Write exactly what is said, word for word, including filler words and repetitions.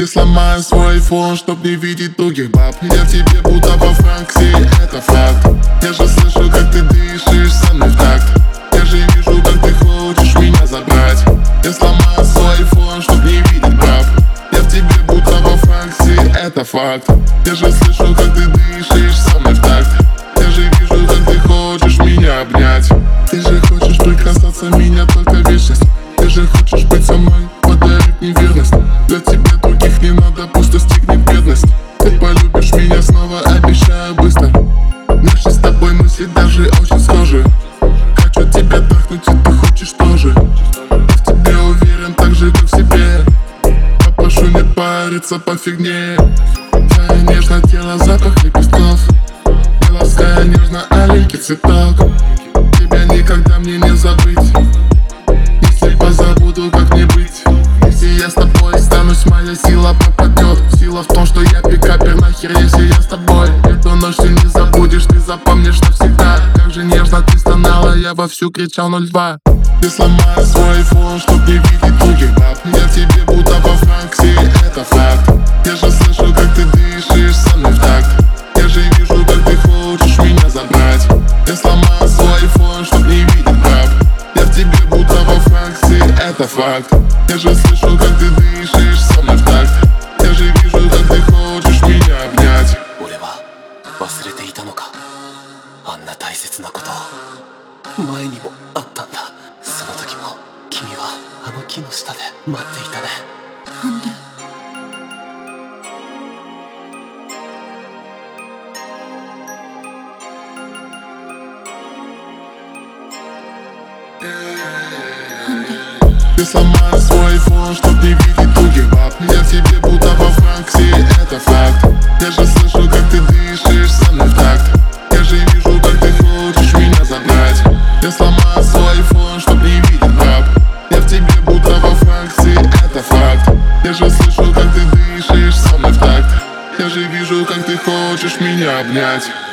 Ты сломай свой айфон, чтоб не видеть других баб. Я в тебе будто во Франксе, это факт. Я же слышу, как ты дышишь со мной в такт. Я же вижу, как ты хочешь меня забрать. Я сломай свой айфон, чтоб не видеть баб. Я в тебе будто во Франксе, это факт. Я же слышу, как ты дышишь со мной в такт. Я же вижу, как ты хочешь меня обнять. Ты же хочешь прикасаться меня только вечность. Ты же хочешь быть со мной, подарить мне верность. Для тебя других не надо, пусть достигнет бедность. Ты полюбишь меня снова, обещаю быстро. Наши с тобой мысли даже очень схожи. Хочу тебя трахнуть, и ты хочешь тоже. Я в тебе уверен так же, как в себе. Попрошу не париться по фигне. Твое нежное тело, запах лепестков. И лаская нежно аленький цветок. Тебя никогда мне не забыть. Если позабуду, как не быть. Если я с тобой останусь, моя сила пропадет. Сила в том, что я пикапер, нахер, если я с тобой. Эту ночь ты не забудешь, ты запомнишь навсегда. Как же нежно ты стонала, я вовсю кричал ноль два. Ты сломай свой айфон, чтоб не видеть других баб. Я в тебе будто во Франксе, это факт. Я же слышу, как ты дышишь со мной в такт. Я же вижу, как ты хочешь меня забрать. Я сломай свой айфон, чтоб не видеть баб. Я в тебе будто во Франксе, это факт. Я же слышу, как ты дышишь со мной в такт. Я же вижу, как ты хочешь меня обнять. 俺は忘れていたのか。あんな大切なこと前にもあったんだ。その時も君はあの木の下で待っていたね。 なんで Ты сломай свой айфон, чтоб не видеть других баб. Я в тебе будто во Франксе, это факт. Я же слышу, как ты дышишь со мной в такт. Я же вижу, как ты хочешь меня забрать. Я сломай свой айфон, чтоб не видеть баб. Я в тебе будто во Франксе, это факт. Я же слышу, как ты дышишь со мной в такт. Я же вижу, как ты хочешь меня обнять.